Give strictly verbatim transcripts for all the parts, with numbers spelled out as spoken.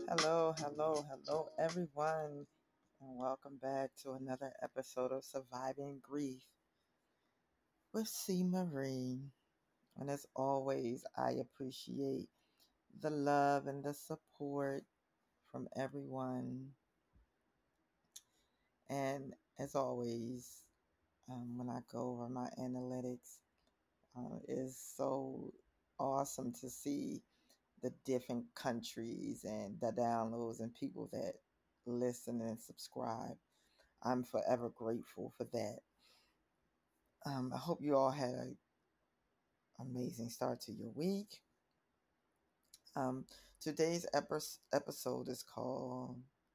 Hello, hello, hello, everyone, and welcome back to another episode of Surviving Grief with C. Marie. And as always, I appreciate the love and the support from everyone. And as always, um, when I go over my analytics, uh, it is so awesome to see the different countries and the downloads and people that listen and subscribe. I'm forever grateful for that. Um, I hope you all had an amazing start to your week. Um, Today's epi- episode is called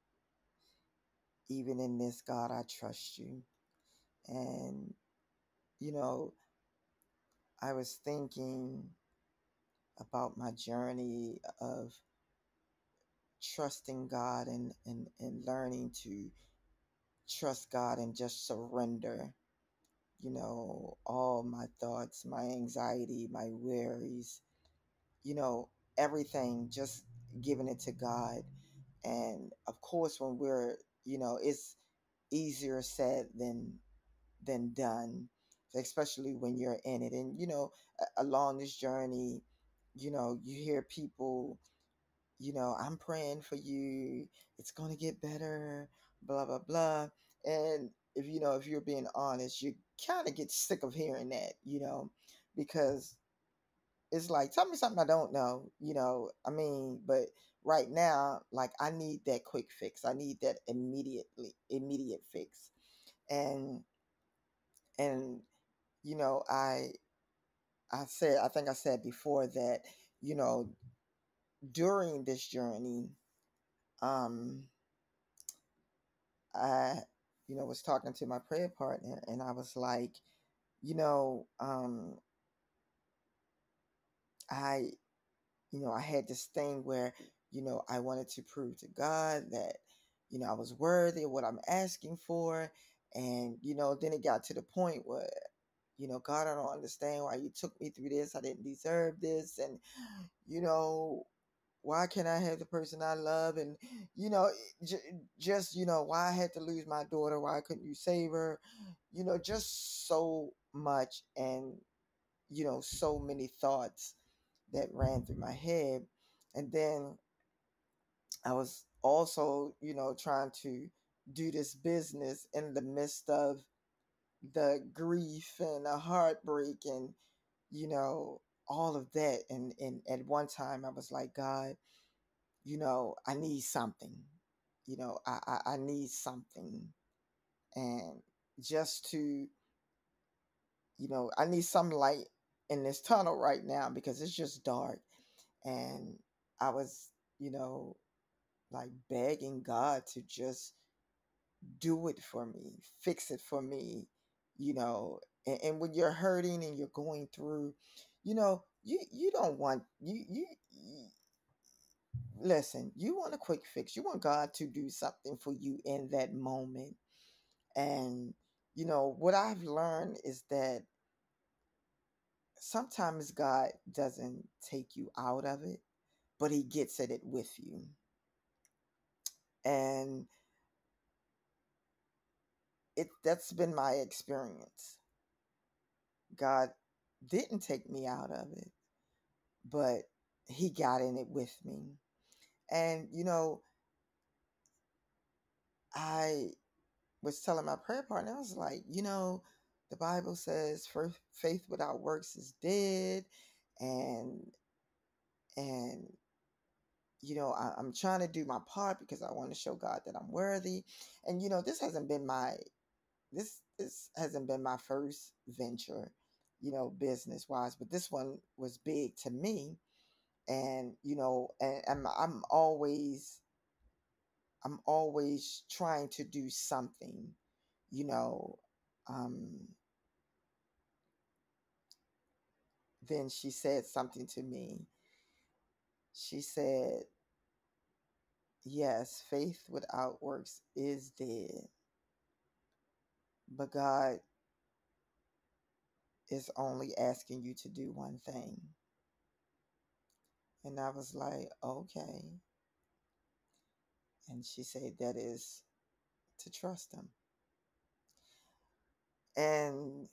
Even in This, God, I Trust You. And, you know, I was thinking about my journey of trusting God and, and, and learning to trust God and just surrender, you know, all my thoughts, my anxiety, my worries, you know, everything, just giving it to God. And of course, when we're, you know, it's easier said than than done, especially when you're in it. And you know, a- along this journey, you know, you hear people, you know, I'm praying for you. It's gonna get better. Blah blah blah. And if you know, if you're being honest, you kind of get sick of hearing that, you know, because it's like, tell me something I don't know, you know. I mean, but right now, like, I need that quick fix. I need that immediately, immediate fix. And and you know, I I said, I think I said before that, you know, during this journey, um, I, you know, was talking to my prayer partner, and I was like, you know, um, I you know, I had this thing where, you know, I wanted to prove to God that, you know, I was worthy of what I'm asking for. And, you know, then it got to the point where, you know, God, I don't understand why you took me through this. I didn't deserve this. And, you know, why can't I have the person I love? And, you know, j- just, you know, why I had to lose my daughter? Why couldn't you save her? You know, just so much. And, you know, so many thoughts that ran through my head. And then I was also, you know, trying to do this business in the midst of the grief and the heartbreak and, you know, all of that. And, and at one time I was like, God, you know, I need something. You know, I, I, I need something. And just to, you know, I need some light in this tunnel right now because it's just dark. And I was, you know, like begging God to just do it for me, fix it for me, you know. And, and when you're hurting and you're going through, you know, you you don't want you you, you listen, you want a quick fix. You want God to do something for you in that moment. And you know, what I've learned is that sometimes God doesn't take you out of it, but he gets at it with you. And it that's been my experience. God didn't take me out of it, but he got in it with me. And you know, I was telling my prayer partner, I was like, you know, the Bible says for faith without works is dead. And and you know, I, I'm trying to do my part because I want to show God that I'm worthy. And you know, this hasn't been my this this hasn't been my first venture, you know, business wise, but this one was big to me. And you know, and, and I'm always I'm always trying to do something, you know. Um, then she said something to me. She said, yes, faith without works is dead, but God is only asking you to do one thing. And I was like, okay. And she said that is to trust him. And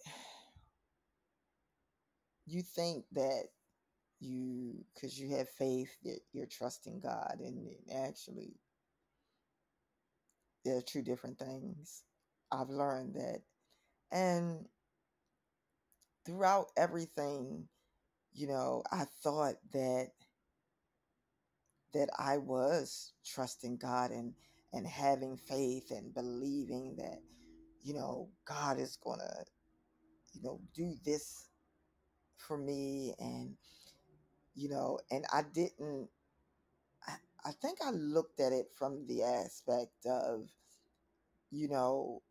you think that you, because you have faith that you're trusting God, and actually, they're two different things. I've learned that. And throughout everything, you know, I thought that that I was trusting God and and having faith and believing that, you know, God is gonna, you know, do this for me. And, you know, and I didn't I, I think I looked at it from the aspect of, you know,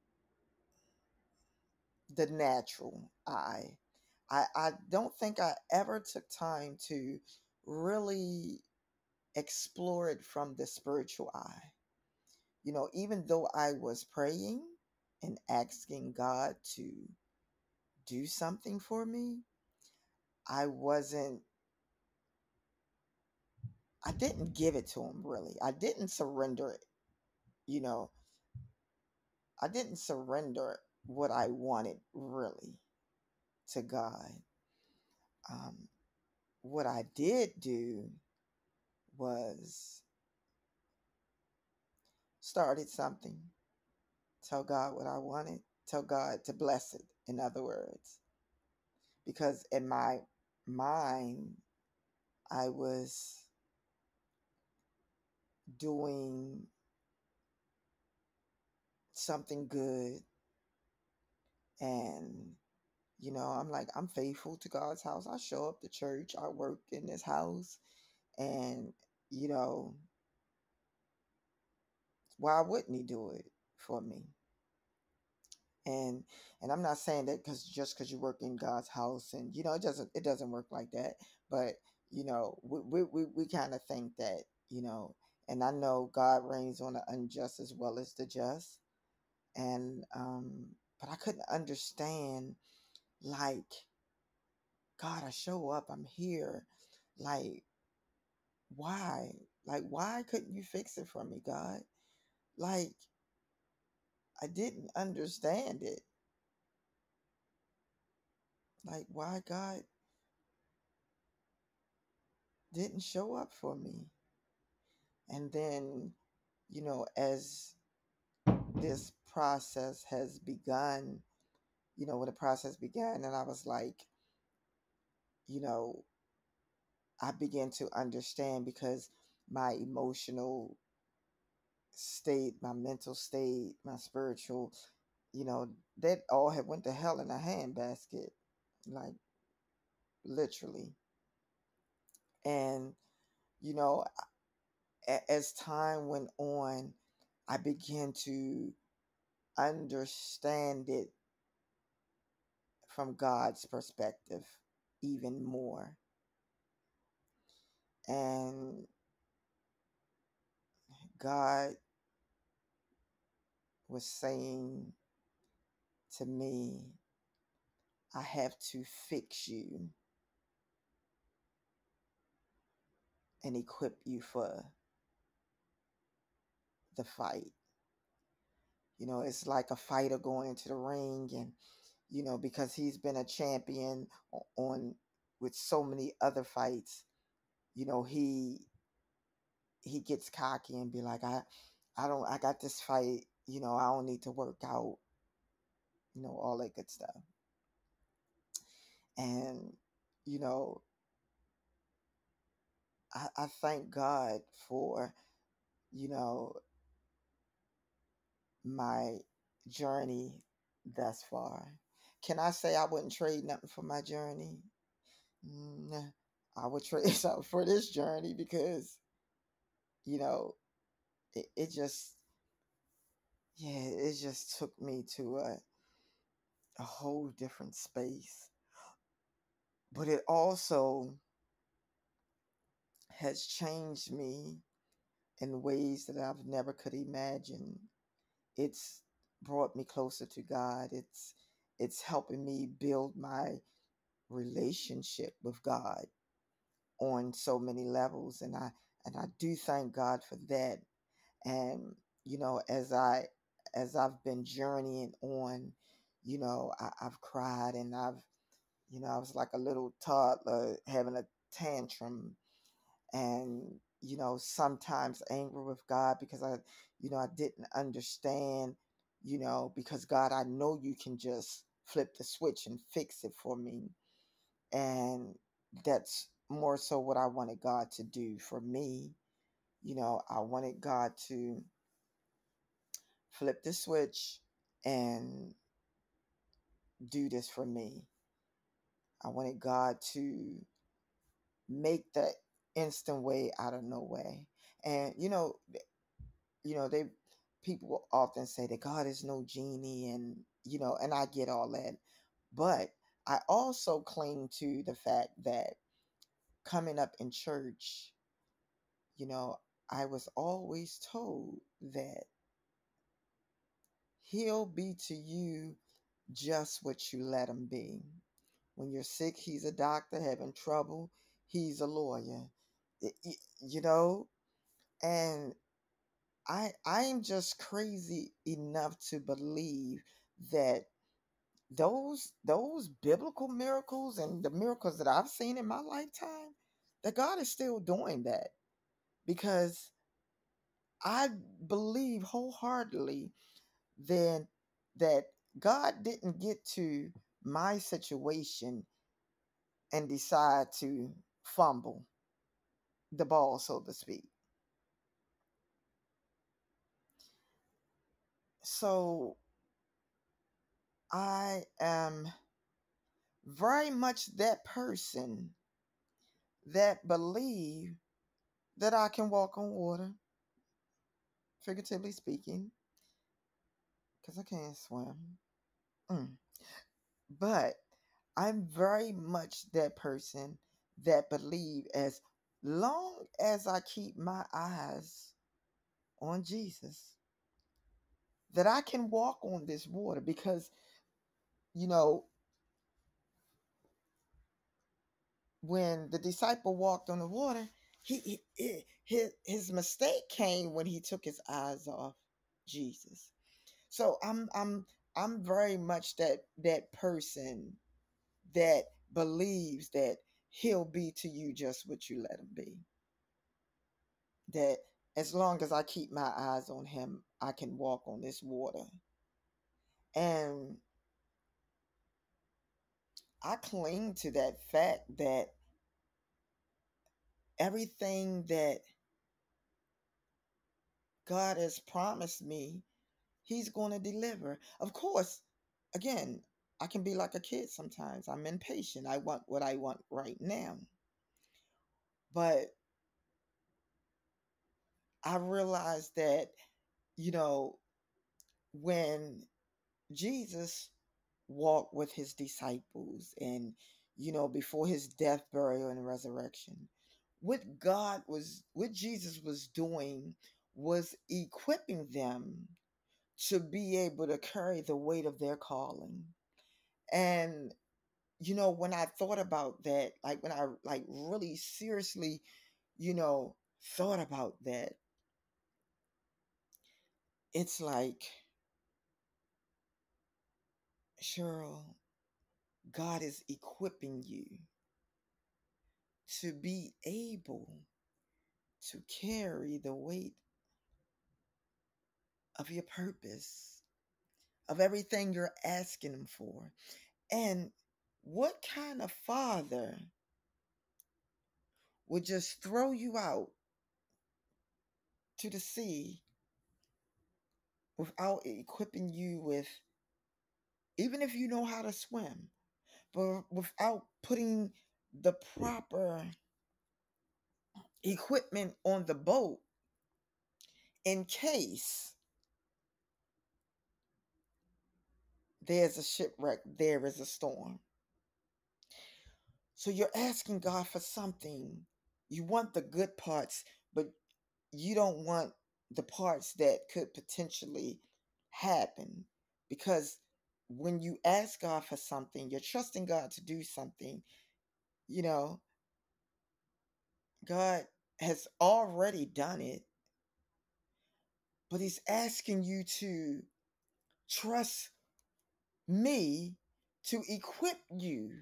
the natural eye. I, I don't think I ever took time to really explore it from the spiritual eye. You know, even though I was praying and asking God to do something for me, I wasn't, I didn't give it to him really. I didn't surrender it. You know, I didn't surrender what I wanted really to God. Um, what I did do was started something, tell God what I wanted, tell God to bless it, in other words. Because in my mind, I was doing something good. And, you know, I'm like, I'm faithful to God's house. I show up to church, I work in this house. And, you know, why wouldn't he do it for me? and and I'm not saying that because just because you work in God's house, and you know, it doesn't it doesn't work like that. But you know, we we we, we kind of think that, you know, and I know God reigns on the unjust as well as the just. And um but I couldn't understand, like, God, I show up, I'm here, like, why, like, why couldn't you fix it for me, God? Like, I didn't understand it. Like, why God didn't show up for me. And then, you know, as this process has begun, you know, when the process began, and I was like, you know, I began to understand, because my emotional state, my mental state, my spiritual, you know, that all had went to hell in a handbasket, like, literally. And, you know, a- as time went on, I began to understand it from God's perspective even more. And God was saying to me, I have to fix you and equip you for the fight. You know, it's like a fighter going into the ring, and, you know, because he's been a champion o- on with so many other fights, you know, he he gets cocky and be like, I I don't I got this fight, you know, I don't need to work out, you know, all that good stuff. And, you know, I, I thank God for, you know, my journey thus far. Can I say I wouldn't trade nothing for my journey? Nah, I would trade something for this journey, because, you know, it, it just, yeah, it just took me to a, a whole different space. But it also has changed me in ways that I've never could imagine. It's brought me closer to God. It's it's helping me build my relationship with God on so many levels, and I and I do thank God for that. And, you know, as I as I've been journeying on, you know, I, I've cried and I've, you know, I was like a little toddler having a tantrum, and, you know, sometimes angry with God because I, you know, I didn't understand, you know, because God, I know you can just flip the switch and fix it for me. And that's more so what I wanted God to do for me. You know, I wanted God to flip the switch and do this for me. I wanted God to make that instant way out of no way. And you know, you know, they people often say that God is no genie, and you know, and I get all that. But I also cling to the fact that coming up in church, you know, I was always told that he'll be to you just what you let him be. When you're sick, he's a doctor. Having trouble, he's a lawyer. Y- y- You know, and I I'm just crazy enough to believe that those those biblical miracles and the miracles that I've seen in my lifetime, that God is still doing that, because I believe wholeheartedly then that God didn't get to my situation and decide to fumble the ball, so to speak. So I am very much that person that believe that I can walk on water, figuratively speaking, because I can't swim. Mm. But I'm very much that person that believe as long as I keep my eyes on Jesus, that I can walk on this water. Because, you know, when the disciple walked on the water, he, he his his mistake came when he took his eyes off Jesus. So I'm I'm I'm very much that that person that believes that he'll be to you just what you let him be. That as long as I keep my eyes on him, I can walk on this water. And I cling to that fact that everything that God has promised me, he's going to deliver. Of course, again, I can be like a kid sometimes. I'm impatient. I want what I want right now. But I realized that, you know, when Jesus walked with his disciples and, you know, before his death, burial, and resurrection, what God was, what Jesus was doing was equipping them to be able to carry the weight of their calling. And, you know, when I thought about that, like when I like really seriously, you know, thought about that, it's like, Cheryl, God is equipping you to be able to carry the weight of your purpose, of everything you're asking Him for. And what kind of father would just throw you out to the sea without equipping you with, even if you know how to swim, but without putting the proper equipment on the boat in case there's a shipwreck, there is a storm? So you're asking God for something. You want the good parts, but you don't want the parts that could potentially happen. Because when you ask God for something, you're trusting God to do something, you know, God has already done it. but he's asking you to trust me to equip you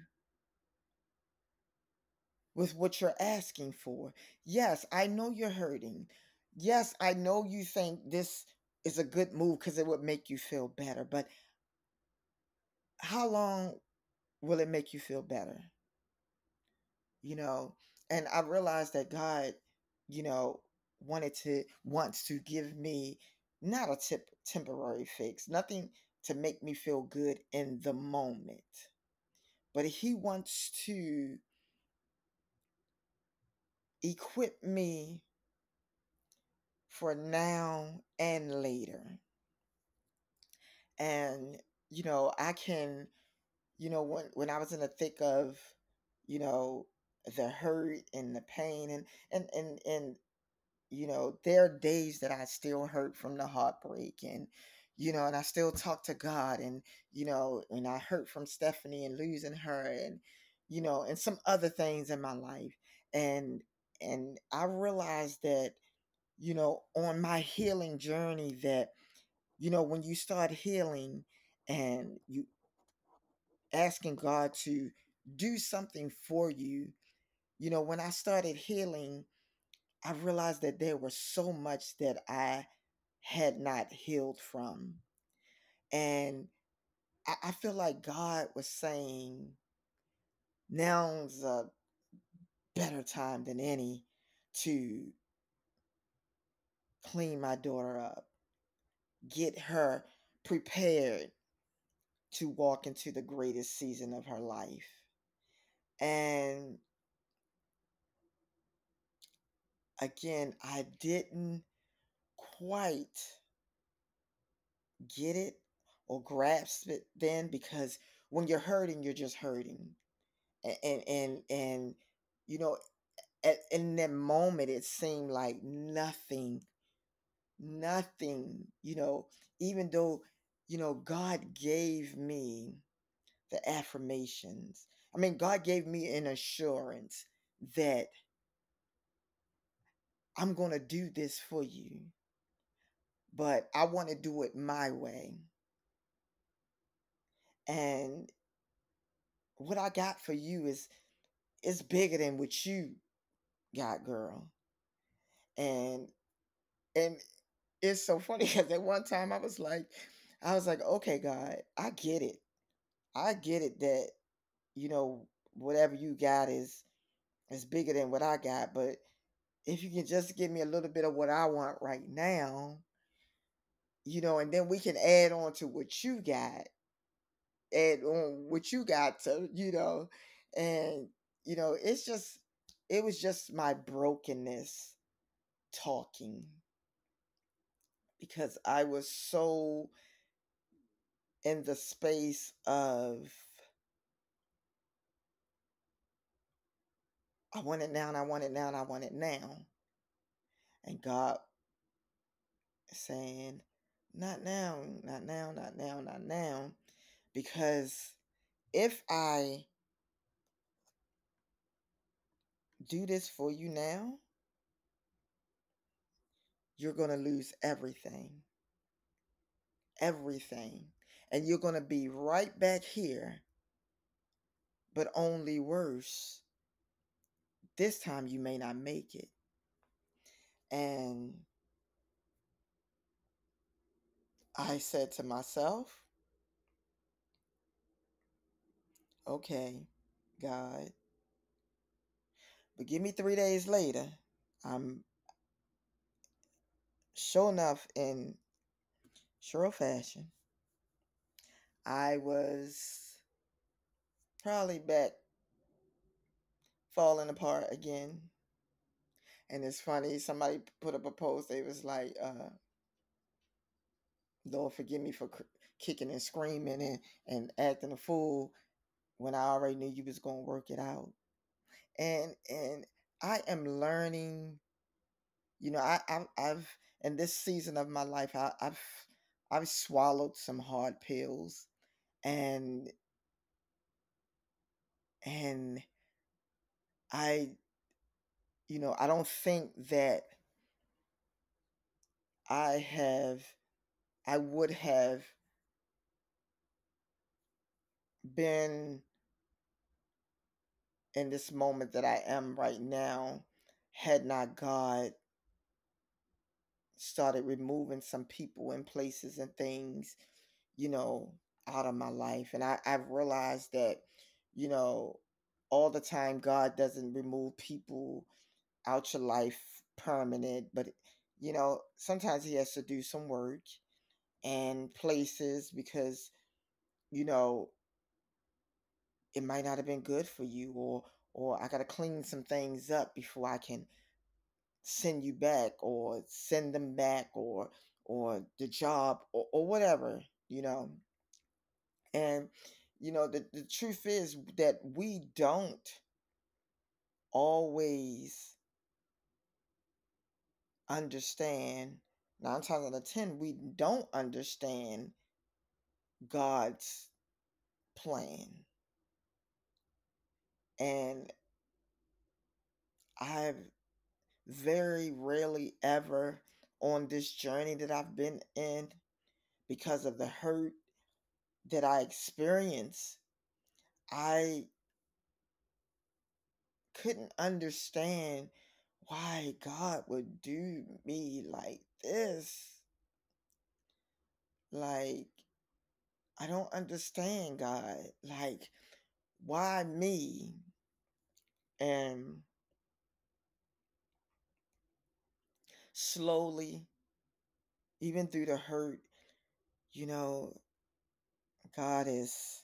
with what you're asking for. Yes, I know you're hurting. Yes, I know you think this is a good move because it would make you feel better, but how long will it make you feel better? You know, and I realized that God, you know, wanted to wants to give me not a tip, temporary fix, nothing to make me feel good in the moment, but he wants to equip me for now and later. And you know, I can, you know, when when I was in the thick of, you know, the hurt and the pain, and and and and you know, there are days that I still hurt from the heartbreak, and you know, and I still talk to God, and you know, and I hurt from Stephanie and losing her, and you know, and some other things in my life. And and I realized that, you know, on my healing journey, that you know, when you start healing and you asking God to do something for you, you know, when I started healing, I realized that there was so much that I had not healed from. And I, I feel like God was saying, now's a better time than any to clean my daughter up, get her prepared to walk into the greatest season of her life. And again, I didn't quite get it or grasp it then, because when you're hurting, you're just hurting. And and and, and you know, at, in that moment it seemed like nothing, nothing, you know, even though, you know, God gave me the affirmations. I mean, God gave me an assurance that I'm going to do this for you, but I want to do it my way. And what I got for you is is bigger than what you got, girl. And and it's so funny because at one time I was like, I was like, okay, God, I get it. I get it that, you know, whatever you got is is bigger than what I got. But if you can just give me a little bit of what I want right now, you know, and then we can add on to what you got, add on what you got to, you know, and you know, it's just it was just my brokenness talking, because I was so in the space of I want it now and I want it now and I want it now. And God saying, not now, not now, not now, not now. Because if I do this for you now, you're going to lose everything. Everything. And you're going to be right back here, but only worse. This time you may not make it. And I said to myself, okay, God, but give me three days later. I'm sure enough, in sure fashion, I was probably back falling apart again. And it's funny, somebody put up a post, they was like, uh, Lord, forgive me for cr- kicking and screaming and, and acting a fool when I already knew you was going to work it out. And, and I am learning, you know, I, I, I've, in this season of my life, I, I've, I've swallowed some hard pills, and, and I, you know, I don't think that I have, I would have been in this moment that I am right now had not God started removing some people and places and things, you know, out of my life. And I, I've realized that, you know, all the time God doesn't remove people out your life permanent, but you know, sometimes he has to do some work and places because, you know, it might not have been good for you, or or I gotta clean some things up before I can send you back or send them back, or or the job, or, or whatever, you know. And you know, the, the truth is that we don't always understand. Nine times out of ten, we don't understand God's plan. And I've very rarely ever on this journey that I've been in, because of the hurt that I experienced, I couldn't understand why God would do me like this. Like, I don't understand God. Like, why me? And slowly, even through the hurt, you know, God is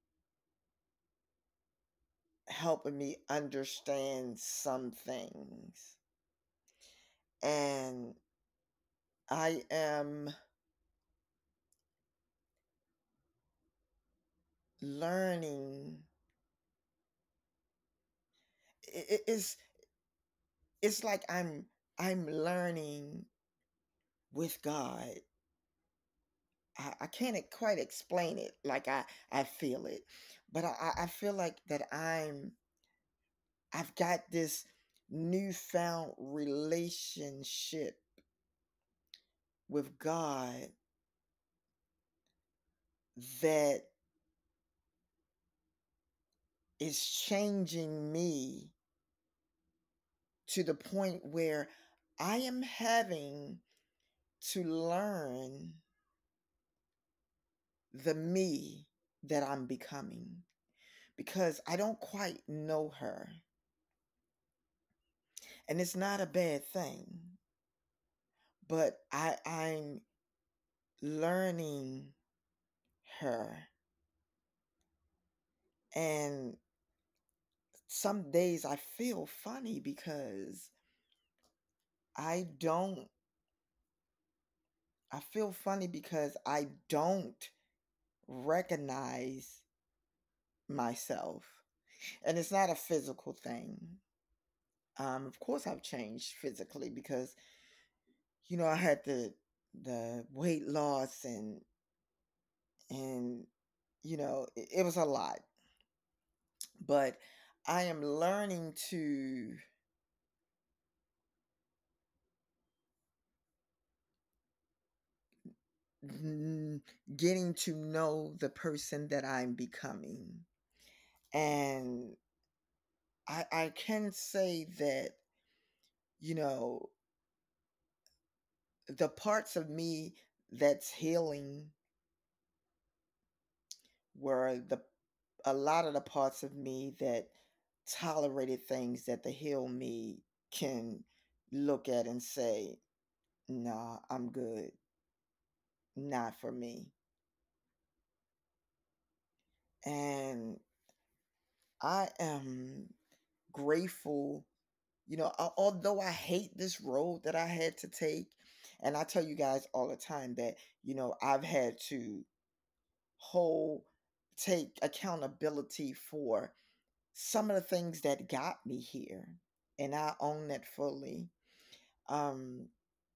helping me understand some things. And I am learning. It, it's it's like I'm I'm learning with God. I, I can't e- quite explain it like I, I feel it. But I, I I feel like that I'm I've got this newfound relationship with God that is changing me to the point where I am having to learn the me that I'm becoming, because I don't quite know her. And it's not a bad thing, but I, I'm learning her. And some days I feel funny because I don't, I feel funny because I don't recognize myself. And it's not a physical thing. Um, of course, I've changed physically because, you know, I had the the weight loss, and and you know, it, it was a lot. But I am learning to mm, getting to know the person that I'm becoming. And I I can say that, you know, the parts of me that's healing were the a lot of the parts of me that tolerated things that the heal me can look at and say, nah, I'm good. Not for me. And I am grateful, you know, al- although I hate this road that I had to take. And I tell you guys all the time that, you know, I've had to hold, take accountability for some of the things that got me here. And I own that fully. Um,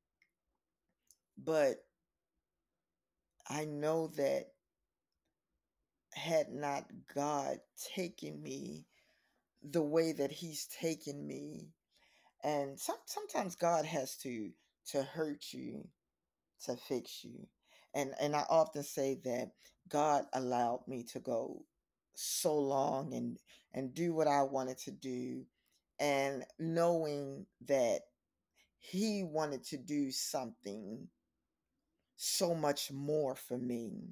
but I know that had not God taken me the way that He's taken me, and some, sometimes God has to to hurt you to fix you. And and I often say that God allowed me to go so long and and do what I wanted to do, and knowing that he wanted to do something so much more for me.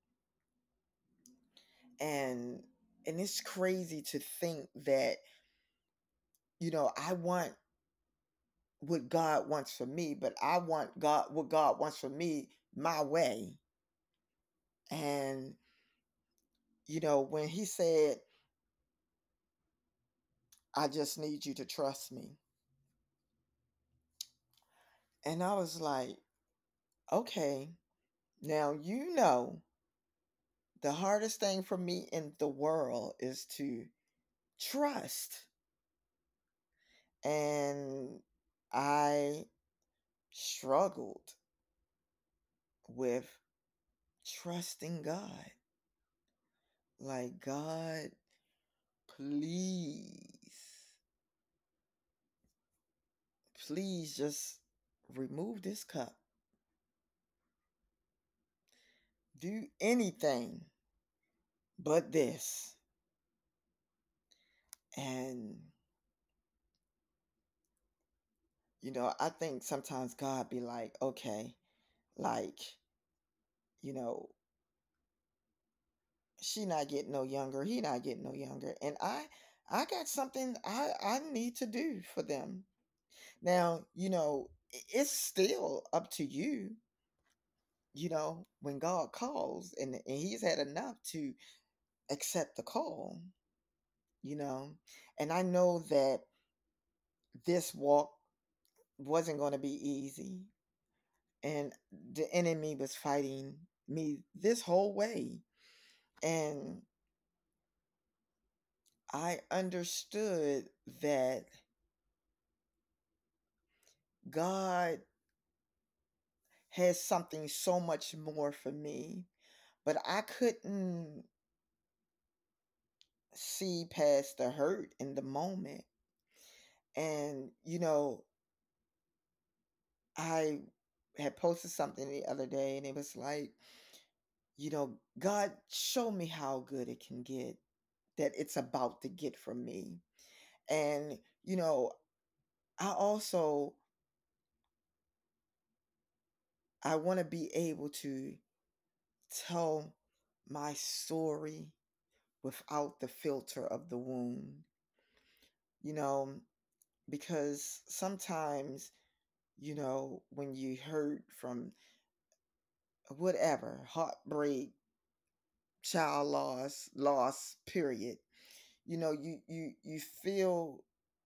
And and it's crazy to think that, you know, I want what God wants for me, but I want God what God wants for me my way. And you know, when he said, I just need you to trust me. And I was like, okay, now you know the hardest thing for me in the world is to trust. And I struggled with trusting God. Like, God, please, please just remove this cup. Do anything but this. And, you know, I think sometimes God be like, okay, like, you know, she not getting no younger, he not getting no younger. And I I got something I, I need to do for them. Now, you know, it's still up to you, you know, when God calls, and, and he's had enough to accept the call, you know. And I know that this walk wasn't going to be easy. And the enemy was fighting me this whole way. And I understood that God has something so much more for me, but I couldn't see past the hurt in the moment. And, you know, I had posted something the other day and it was like, you know, God, show me how good it can get, that it's about to get from me. And, you know, I also I want to be able to tell my story without the filter of the wound. You know, because sometimes, you know, when you hurt from whatever, heartbreak, child loss, loss, period, you know, you you you feel,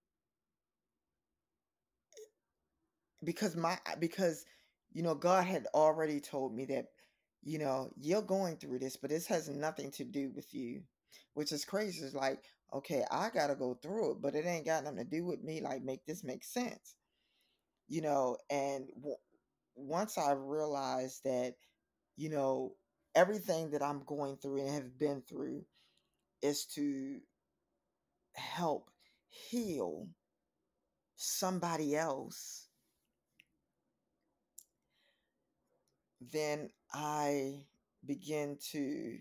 because my because you know, God had already told me that, you know, you're going through this, but this has nothing to do with you, which is crazy. It's like, okay, I gotta go through it, but it ain't got nothing to do with me. Like, make this make sense, you know. And w- once I realized that, you know, everything that I'm going through and have been through is to help heal somebody else, then I begin to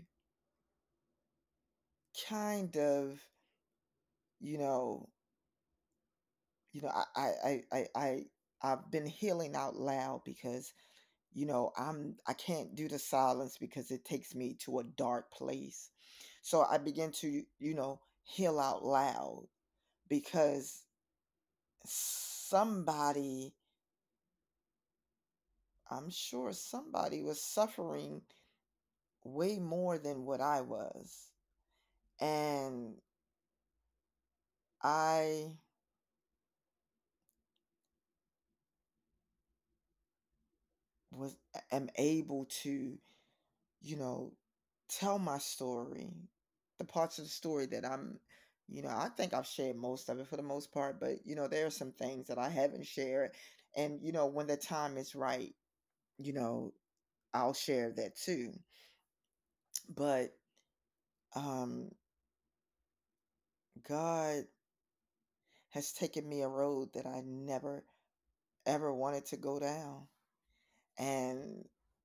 kind of, you know, you know, I, I, I, I, I I've been healing out loud because, you know, I'm, I can't do the silence because it takes me to a dark place. So I begin to, you know, heal out loud because somebody, I'm sure somebody was suffering way more than what I was. And I was am able to, you know, tell my story, the parts of the story that I'm, you know, I think I've shared most of it for the most part, but you know, there are some things that I haven't shared. And you know, when the time is right, you know, I'll share that too. But um God has taken me a road that I never ever wanted to go down. And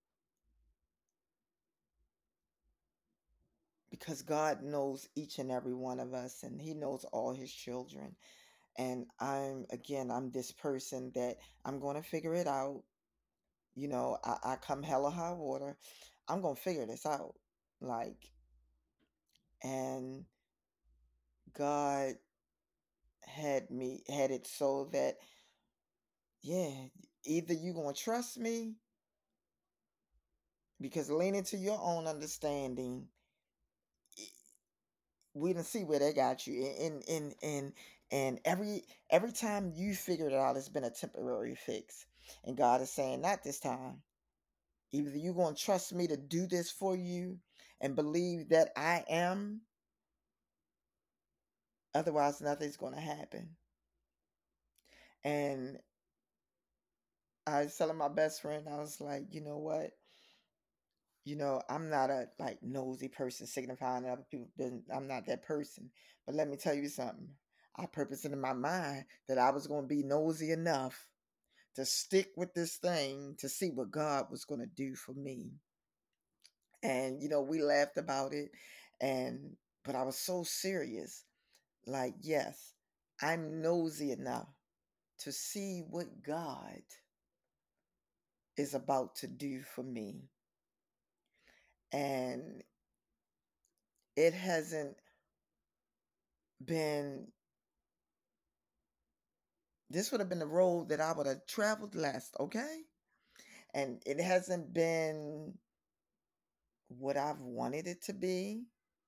because God knows each and every one of us, and He knows all His children. And I'm, again, I'm this person that I'm going to figure it out. You know, I, I come hella high water. I'm going to figure this out. Like, and God had me, had it so that, yeah, either you going to trust me, because leaning to your own understanding, we didn't see where they got you. And, and, and, and every, every time you figured it out, it's been a temporary fix. And God is saying, not this time. Either you're going to trust me to do this for you and believe that I am, otherwise, nothing's going to happen. And I was telling my best friend, I was like, you know what? You know, I'm not a like nosy person signifying other people's business. I'm not that person. But let me tell you something. I purposed it in my mind that I was going to be nosy enough to stick with this thing to see what God was going to do for me. And, you know, we laughed about it. And, but I was so serious. Like, yes, I'm nosy enough to see what God is about to do for me. And it hasn't been, this would have been the road that I would have traveled less, okay? And it hasn't been what I've wanted it to be,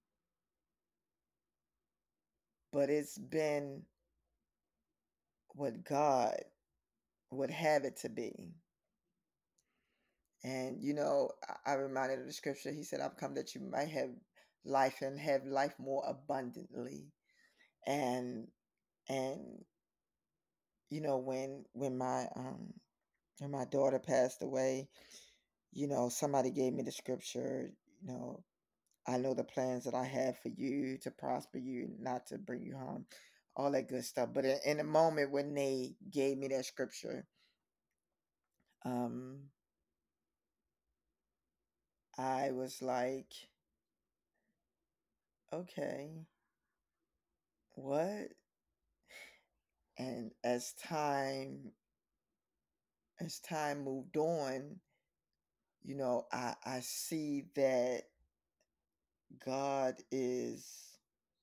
but it's been what God would have it to be. And, you know, I, I reminded of the scripture. He said, I've come that you might have life and have life more abundantly. And, and, you know, when, when my, um, when my daughter passed away, you know, somebody gave me the scripture, you know, I know the plans that I have for you to prosper you, not to bring you harm, all that good stuff. But in, in the moment when they gave me that scripture, um, I was like, okay, what? And as time as time moved on, you know, I I see that God is,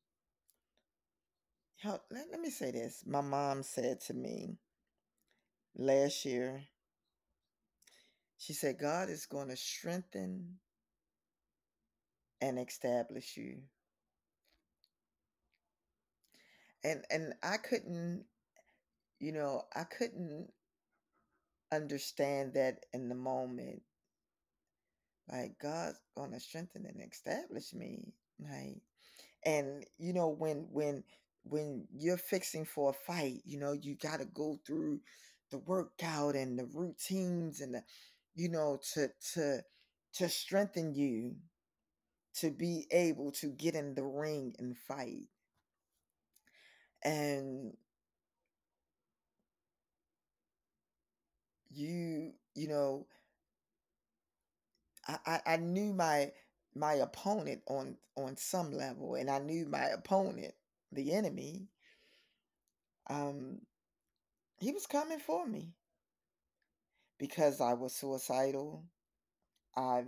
how, let, let me say this. My mom said to me last year, she said, God is going to strengthen and establish you. And and I couldn't, you know, I couldn't understand that in the moment. Like, God's gonna strengthen and establish me. Like, and you know, when when when you're fixing for a fight, you know, you gotta go through the workout and the routines and the, you know, to to to strengthen you to be able to get in the ring and fight. And you, you know, I, I, I knew my my opponent on on some level, and I knew my opponent, the enemy, um, he was coming for me because I was suicidal. I've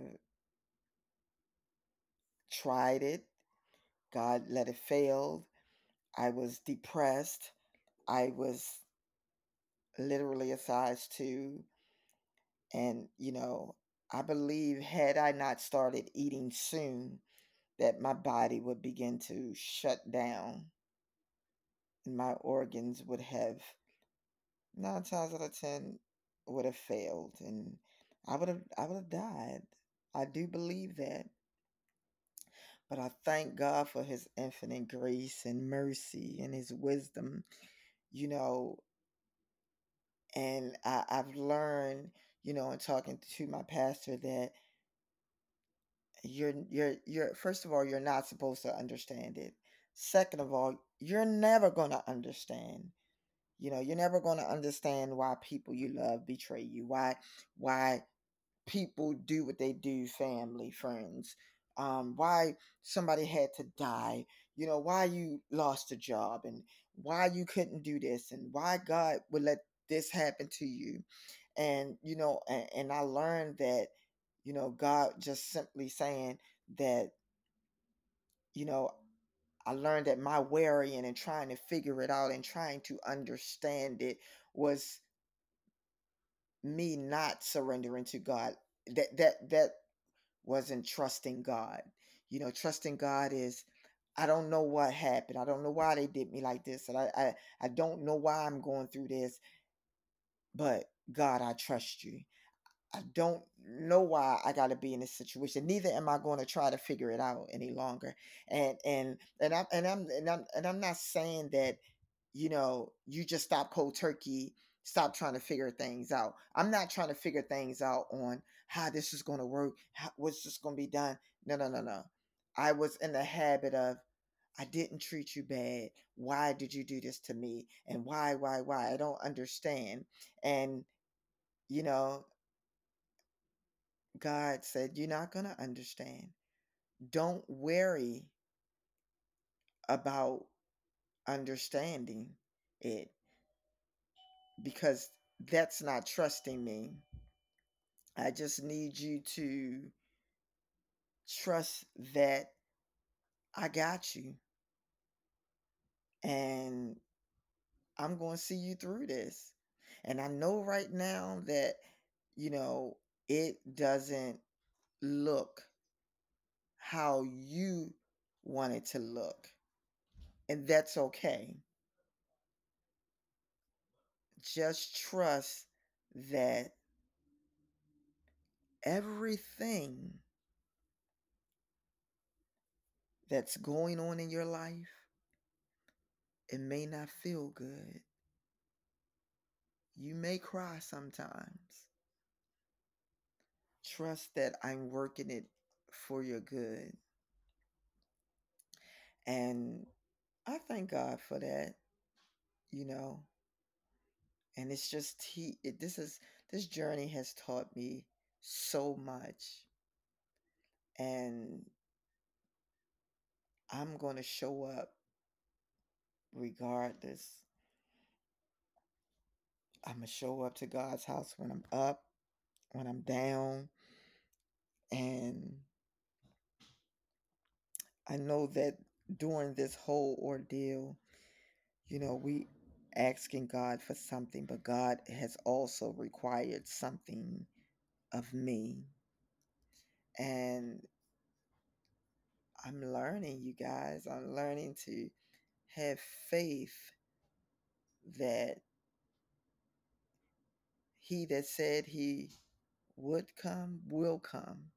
tried it. God let it fail. I was depressed. I was literally a size two. And, you know, I believe had I not started eating soon, that my body would begin to shut down and my organs would have, nine times out of ten, would have failed, and I would have I would have died. I do believe that. But I thank God for his infinite grace and mercy and his wisdom, you know, and I, I've learned, you know, in talking to my pastor that you're you're you're first of all, you're not supposed to understand it. Second of all, you're never gonna understand. You know, you're never gonna understand why people you love betray you. Why why people do what they do, family, friends, um, why somebody had to die, you know, why you lost a job, and why you couldn't do this, and why God would let this happen to you. And, you know, and, and I learned that, you know, God just simply saying that, you know, I learned that my worrying and trying to figure it out and trying to understand it was me not surrendering to God. That that that wasn't trusting God. You know, trusting God is, I don't know what happened. I don't know why they did me like this. And I I, I don't know why I'm going through this, but God, I trust you. I don't know why I got to be in this situation. Neither am I going to try to figure it out any longer. And and and I'm and I'm and I'm and I'm not saying that, you know, you just stop cold turkey, stop trying to figure things out. I'm not trying to figure things out on how this is going to work, how, what's just going to be done. No, no, no, no. I was in the habit of, I didn't treat you bad. Why did you do this to me? And why, why, why? I don't understand. And, you know, God said, you're not going to understand. Don't worry about understanding it, because that's not trusting me. I just need you to trust that I got you, and I'm going to see you through this. And I know right now that, you know, it doesn't look how you want it to look, and that's okay. Just trust that everything that's going on in your life, it may not feel good. You may cry sometimes. Trust that I'm working it for your good. And I thank God for that, you know. And it's just he it, this is this journey has taught me so much. And I'm going to show up regardless. I'm going to show up to God's house when I'm up, when I'm down. And I know that during this whole ordeal, you know, we asking God for something, but God has also required something of me. And I'm learning, you guys, I'm learning to have faith that he that said he would come will come.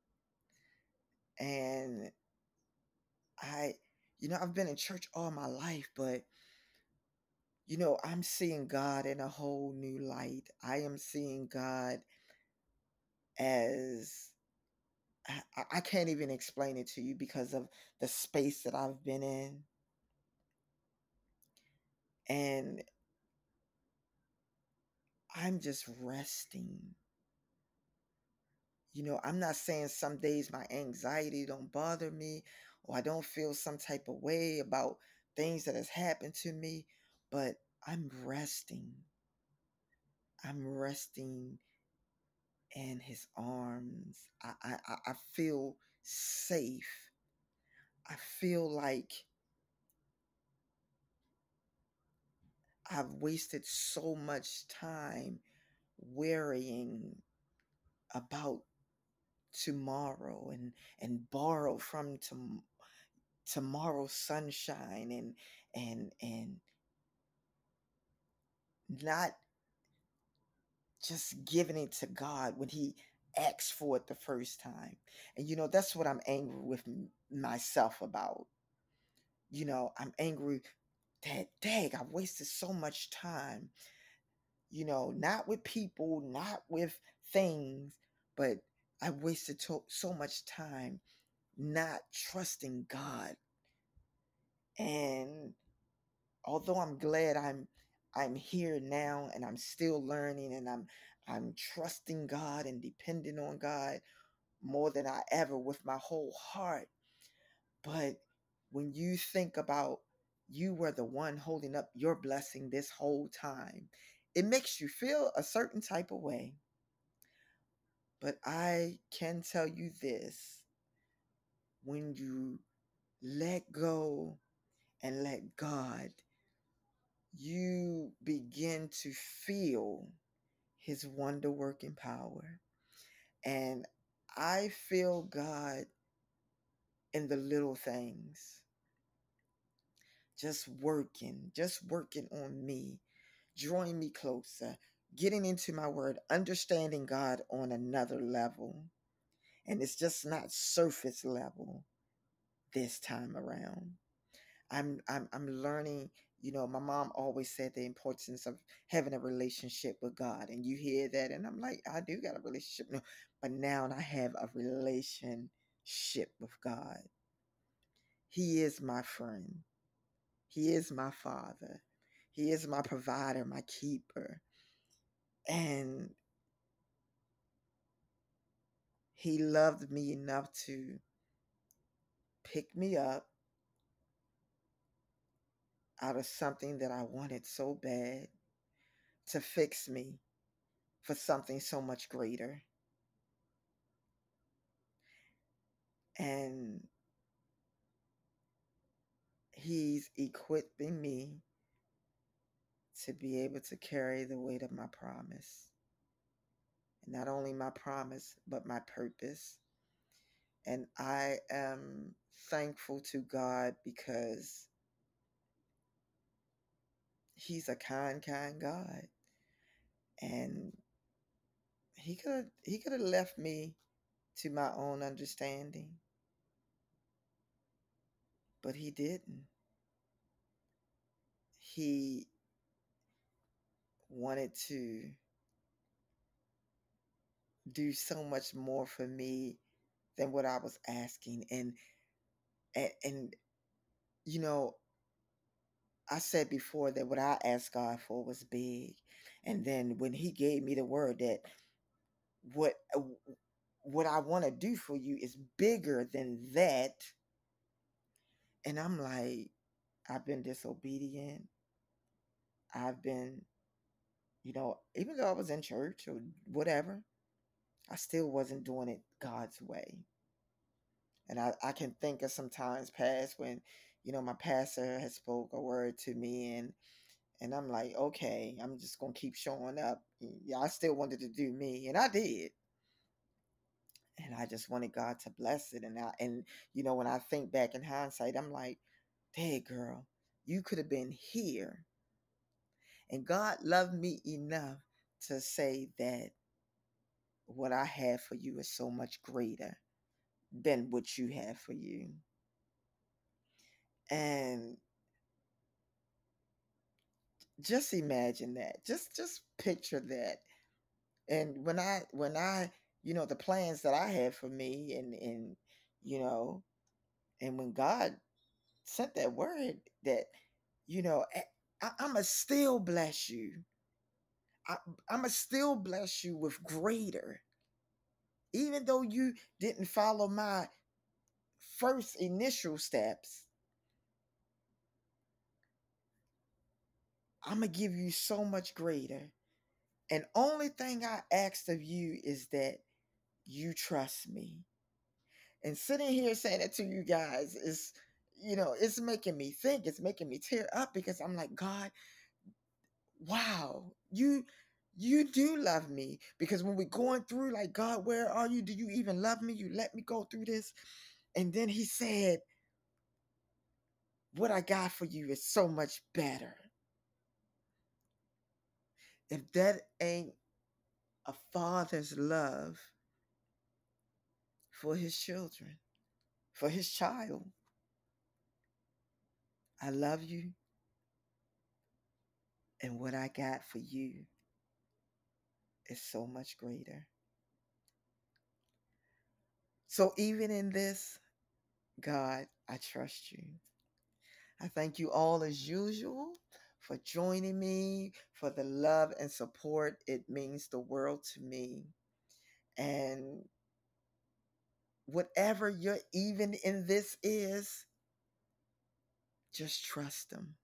And I, you know, I've been in church all my life, but, you know, I'm seeing God in a whole new light. I am seeing God as, I, I can't even explain it to you because of the space that I've been in. And I'm just resting. You know, I'm not saying some days my anxiety don't bother me, or I don't feel some type of way about things that has happened to me, but I'm resting. I'm resting in his arms. I, I, I I feel safe. I feel like I've wasted so much time worrying about tomorrow and and borrow from tom- tomorrow's sunshine, and and and not just giving it to God when he asked for it the first time. And you know, that's what I'm angry with m- myself about. You know, I'm angry that, dang, I wasted so much time, you know, not with people, not with things, but I wasted to- so much time not trusting God. And although I'm glad I'm I'm here now and I'm still learning, and I'm I'm trusting God and depending on God more than I ever with my whole heart. But when you think about you were the one holding up your blessing this whole time, it makes you feel a certain type of way. But I can tell you this: when you let go and let God, you begin to feel his wonder working power. And I feel God in the little things, just working, just working on me, drawing me closer, getting into my word, understanding God on another level. And it's just not surface level this time around. I'm I'm I'm learning, you know, my mom always said the importance of having a relationship with God. And you hear that, and I'm like, I do got a relationship. No, but now I have a relationship with God. He is my friend. He is my father. He is my provider, my keeper. And he loved me enough to pick me up out of something that I wanted so bad, to fix me for something so much greater. And he's equipping me to be able to carry the weight of my promise. And not only my promise, but my purpose. And I am thankful to God because he's a kind, kind God. And he could he could have left me to my own understanding, but he didn't. He wanted to do so much more for me than what I was asking. And and, and you know, I said before that what I asked God for was big. And then when he gave me the word that what uh, what I want to do for you is bigger than that, and I'm like, I've been disobedient. I've been, you know, even though I was in church or whatever, I still wasn't doing it God's way. And I, I can think of some times past when, you know, my pastor had spoke a word to me, and and I'm like, okay, I'm just gonna keep showing up. Yeah, I still wanted to do me, and I did. And I just wanted God to bless it. And I and you know, when I think back in hindsight, I'm like, hey girl, you could have been here. And God loved me enough to say that what I have for you is so much greater than what you have for you. And just imagine that. Just just picture that. And when I when I, you know, the plans that I had for me, and and you know, and when God sent that word that, you know, I, I'm going to still bless you. I, I'm going to still bless you with greater. Even though you didn't follow my first initial steps, I'm going to give you so much greater. And only thing I asked of you is that you trust me. And sitting here saying it to you guys is, you know, it's making me think, it's making me tear up, because I'm like, God, wow, you you do love me. Because when we're going through, like, God, where are you? Do you even love me? You let me go through this. And then he said, what I got for you is so much better. If that ain't a father's love for his children, for his child, I love you, and what I got for you is so much greater. So even in this, God, I trust you. I thank you all as usual for joining me, for the love and support. It means the world to me. And whatever your even in this is, just trust Him.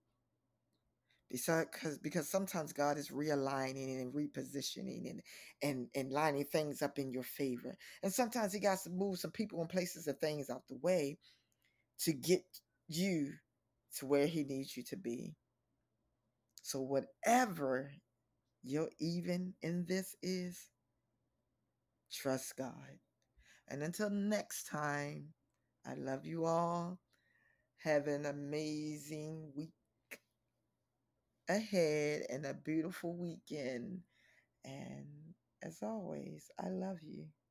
Because because sometimes God is realigning and repositioning and, and and lining things up in your favor. And sometimes He got to move some people and places and things out the way to get you to where He needs you to be. So whatever your even in this is, trust God. And until next time, I love you all. Have an amazing week ahead and a beautiful weekend. And as always, I love you.